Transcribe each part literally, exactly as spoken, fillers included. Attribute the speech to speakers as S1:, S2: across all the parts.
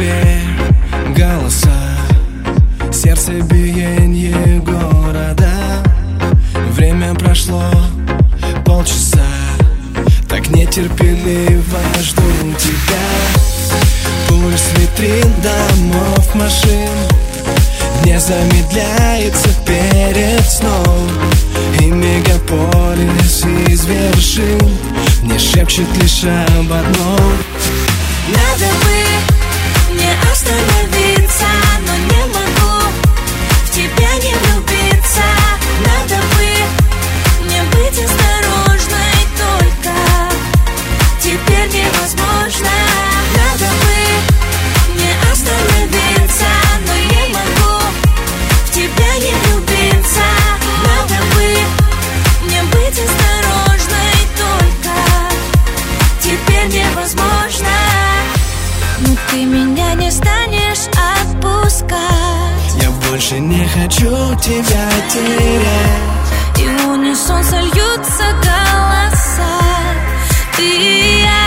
S1: теперь голоса, сердце биенье города. Время прошло полчаса, так нетерпеливо жду тебя. Пульс витрин, домов, машин не замедляется перед сном, и мегаполис из вершин не шепчет лишь об одном.
S2: Надо бы мне остановиться, но не могу в тебя не влюбиться. Надо бы мне быть осторожной, только теперь невозможно. Надо бы мне остановиться, но не могу в тебя не влюбиться. Надо бы мне быть осторожной, только теперь невозможно. Но ты меня не станешь отпускать.
S1: Я больше не хочу тебя терять.
S2: И в унисон сольются голоса, ты и я.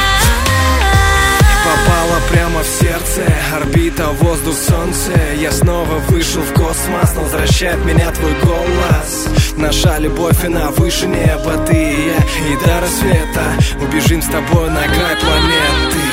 S1: Попала прямо в сердце, орбита, воздух, солнце. Я снова вышел в космос, но возвращает меня твой голос. Наша любовь, она выше неба, ты и я. И до рассвета убежим с тобой на край планеты.